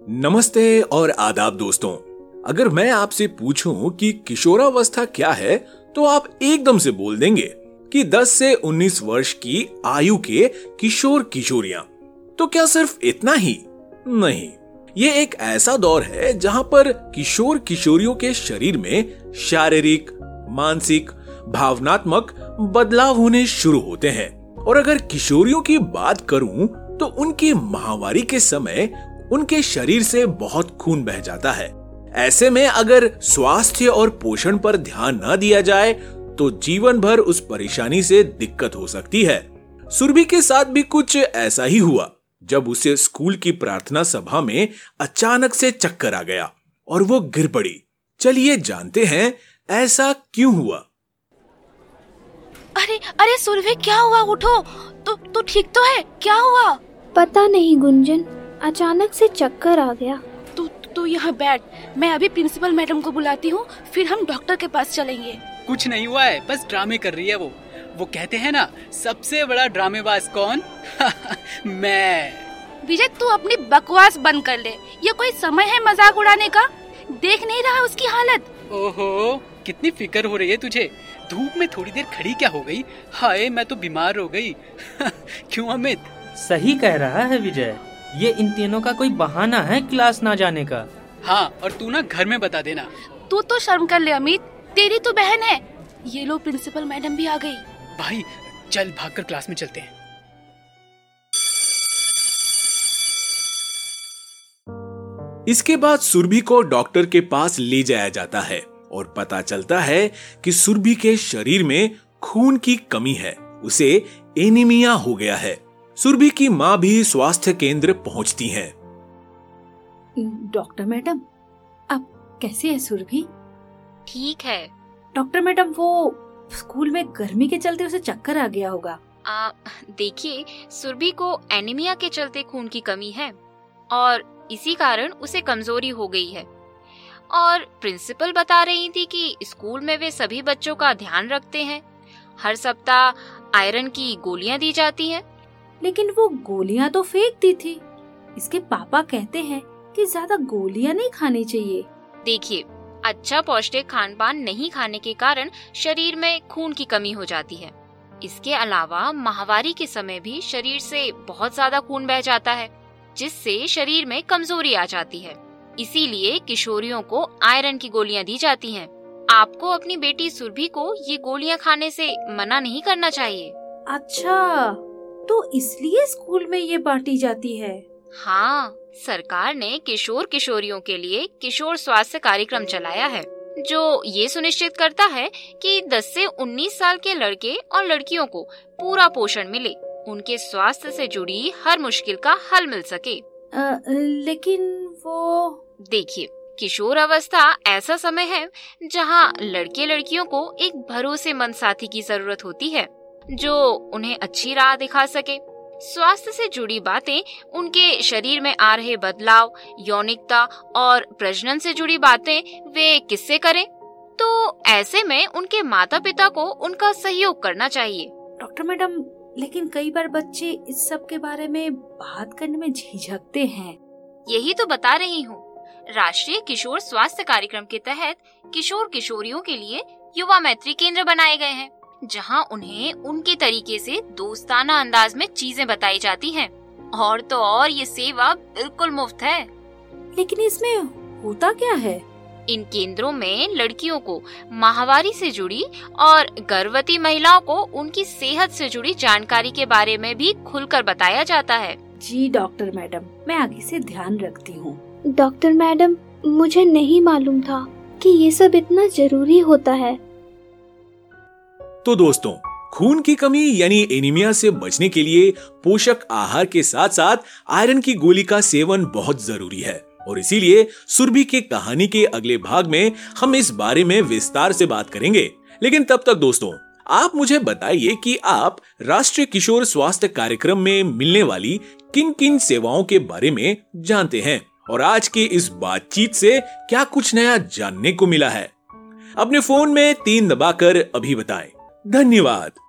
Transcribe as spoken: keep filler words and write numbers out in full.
नमस्ते और आदाब दोस्तों। अगर मैं आपसे पूछूं कि किशोरावस्था क्या है तो आप एकदम से बोल देंगे कि दस से उन्नीस वर्ष की आयु के किशोर किशोरियां। तो क्या सिर्फ इतना ही? नहीं, ये एक ऐसा दौर है जहां पर किशोर किशोरियों के शरीर में शारीरिक, मानसिक, भावनात्मक बदलाव होने शुरू होते हैं। और अगर किशोरियों की बात करूं तो उनकी माहवारी के समय उनके शरीर से बहुत खून बह जाता है। ऐसे में अगर स्वास्थ्य और पोषण पर ध्यान न दिया जाए तो जीवन भर उस परेशानी से दिक्कत हो सकती है। सुरभि के साथ भी कुछ ऐसा ही हुआ जब उसे स्कूल की प्रार्थना सभा में अचानक से चक्कर आ गया और वो गिर पड़ी। चलिए जानते हैं ऐसा क्यों हुआ। अरे अरे सुरभि, क्या हुआ? उठो। तो तू ठीक तो है? क्या हुआ? पता नहीं गुंजन, अचानक से चक्कर आ गया। तू तू यहाँ बैठ, मैं अभी प्रिंसिपल मैडम को बुलाती हूँ, फिर हम डॉक्टर के पास चलेंगे। कुछ नहीं हुआ है, बस ड्रामे कर रही है वो वो कहते हैं ना, सबसे बड़ा ड्रामेबाज कौन? मैं। विजय, तू अपनी बकवास बंद कर ले। ये कोई समय है मजाक उड़ाने का? देख नहीं रहा उसकी हालत? ओहो, कितनी फिक्र हो रही है तुझे। धूप में थोड़ी देर खड़ी क्या हो गई? हाय, मैं तो बीमार हो गई। क्यों अमित? सही कह रहा है विजय, ये इन तीनों का कोई बहाना है क्लास ना जाने का। हाँ, और तू ना घर में बता देना। तू तो शर्म कर ले अमित, तेरी तो बहन है। ये लो, प्रिंसिपल मैडम भी आ गई। भाई चल, भागकर क्लास में चलते हैं। इसके बाद सुरभि को डॉक्टर के पास ले जाया जाता है और पता चलता है कि सुरभि के शरीर में खून की कमी है, उसे एनीमिया हो गया है। सुरभि की माँ भी स्वास्थ्य केंद्र पहुंचती हैं। डॉक्टर मैडम, अब कैसी है सुरभि? ठीक है डॉक्टर मैडम, वो स्कूल में गर्मी के चलते उसे चक्कर आ गया होगा। आ, देखिए, सुरभि को एनीमिया के चलते खून की कमी है और इसी कारण उसे कमजोरी हो गई है। और प्रिंसिपल बता रही थी कि स्कूल में वे सभी बच्चों का ध्यान रखते हैं। हर सप्ताह आयरन की गोलियां दी जाती हैं। लेकिन वो गोलियां तो फेंकती थी। इसके पापा कहते हैं कि ज्यादा गोलियां नहीं खानी चाहिए। देखिए, अच्छा पौष्टिक खान पान नहीं खाने के कारण शरीर में खून की कमी हो जाती है। इसके अलावा माहवारी के समय भी शरीर से बहुत ज्यादा खून बह जाता है, जिससे शरीर में कमजोरी आ जाती है। इसीलिए किशोरियों को आयरन की गोलियां दी जाती हैं। आपको अपनी बेटी सुरभि को ये गोलियां खाने से मना नहीं करना चाहिए। अच्छा, तो इसलिए स्कूल में ये बांटी जाती है? हाँ, सरकार ने किशोर किशोरियों के लिए किशोर स्वास्थ्य कार्यक्रम चलाया है, जो ये सुनिश्चित करता है कि दस से उन्नीस साल के लड़के और लड़कियों को पूरा पोषण मिले, उनके स्वास्थ्य से जुड़ी हर मुश्किल का हल मिल सके। आ, लेकिन वो देखिए, किशोर अवस्था ऐसा समय है जहाँ लड़के लड़कियों को एक भरोसेमंद साथी की जरूरत होती है, जो उन्हें अच्छी राह दिखा सके। स्वास्थ्य से जुड़ी बातें, उनके शरीर में आ रहे बदलाव, यौनिकता और प्रजनन से जुड़ी बातें वे किससे करें? तो ऐसे में उनके माता पिता को उनका सहयोग करना चाहिए। डॉक्टर मैडम, लेकिन कई बार बच्चे इस सब के बारे में बात करने में झिझकते हैं। यही तो बता रही हूँ। राष्ट्रीय किशोर स्वास्थ्य कार्यक्रम के तहत किशोर किशोरियों के लिए युवा मैत्री केंद्र बनाए गए हैं, जहां उन्हें उनके तरीके से दोस्ताना अंदाज में चीजें बताई जाती हैं। और तो और ये सेवा बिल्कुल मुफ्त है। लेकिन इसमें होता क्या है? इन केंद्रों में लड़कियों को माहवारी से जुड़ी और गर्भवती महिलाओं को उनकी सेहत से जुड़ी जानकारी के बारे में भी खुलकर बताया जाता है। जी डॉक्टर मैडम, मैं आगे से ध्यान रखती हूँ। डॉक्टर मैडम, मुझे नहीं मालूम था कि ये सब इतना जरूरी होता है। तो दोस्तों, खून की कमी यानी एनीमिया से बचने के लिए पोषक आहार के साथ साथ आयरन की गोली का सेवन बहुत जरूरी है। और इसीलिए सुरभि की कहानी के अगले भाग में हम इस बारे में विस्तार से बात करेंगे। लेकिन तब तक दोस्तों, आप मुझे बताइए कि आप राष्ट्रीय किशोर स्वास्थ्य कार्यक्रम में मिलने वाली किन किन सेवाओं के बारे में जानते हैं और आज की इस बातचीत से क्या कुछ नया जानने को मिला है। अपने फोन में तीन दबाकर अभी बताएं। धन्यवाद।